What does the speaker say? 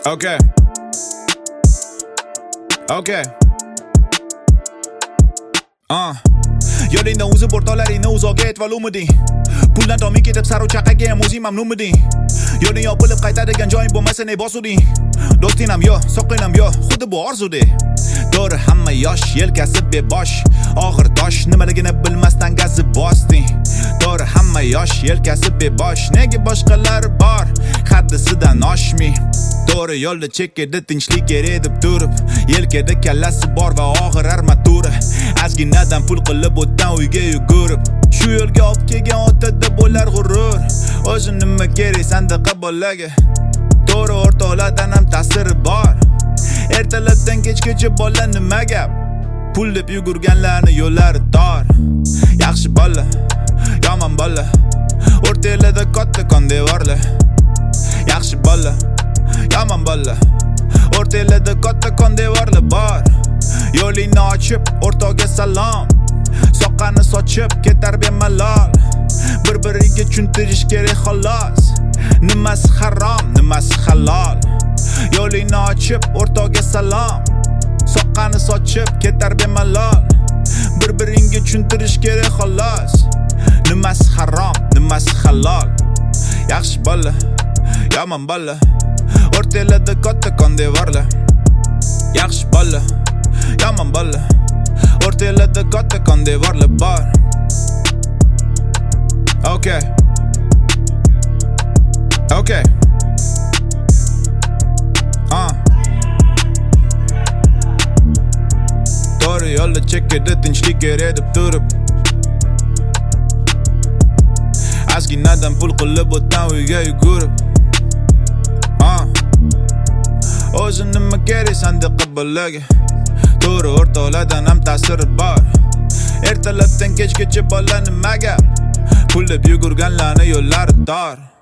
Okay. Okay. Yo'lingdan uzib o'rtoqlaringni uzoqqa yetib olmiding? Puldan toming ketib saru chaqaga ham o'zing mamnunmiding? Yo'ling yopilib qaytadigan joying bo'lmasa ne bosuding? Do'sting ham yo'q, soqing ham yo'q, xuddi bu orzudek. To'g'ri, hamma yosh, yelkasi bebosh, og'ir tosh, nimaligini bilmasdan gazib bosding. To'g'ri, hamma yosh, yelkasi bebosh, nega boshqalar bor, haddisidan oshmay. To'g'ri, yo'lda chekkada tinchlik kerak deb turib, yelkada kallasi bor va og'ir armatura. Azginadan pul qilib o'tdan uyga yugurib, shu yo'lga olib kelgan otada bo'lar g'urur. O'zi nima kerak sandaqa bolaga? To'g'ri, o'rtoqlardan ham ta'siri bor. Ertalabdan kechgacha bola nima gap? Pul deb yugurganlarni yo'llari tor. Yaxshi bola, yomon bola, o'rtalarda kattakon devorlar. Yaxshi bola, yomon bola, o'rtalarda kattakon devorlar bor. Yo'lingni ochib, o'rtoqga salom, soqqani sochib ketar bemalol. Bir-biriga tushuntirish kerak xolos, nimasi harom, nimasi halol. Yo'lingni ochib, o'rtoqga salom, soqqani sochib ketar bemalol. Bir-biringga tushuntirish kerak xolos, nimasi harom, nimasi halol. Yaxshi bola, yomon bola, o'rtalarda kattakon devorlar. Yaxshi bola, yomon bola, o'rtalarda kattakon devorlar bor. Okay. Okay. To'g'ri, yo'lda chekkada tinchlik kerak deb turib, azginadan pul qilib o'tdan uyga yugurib. O'zi nima kerak sandaqa bolaga? To'g'ri, o'rtoqlardan ham ta'siri bor. Ertalabdan kechgacha bola nimaga? Pul deb yugurganlarni yo'llari tor.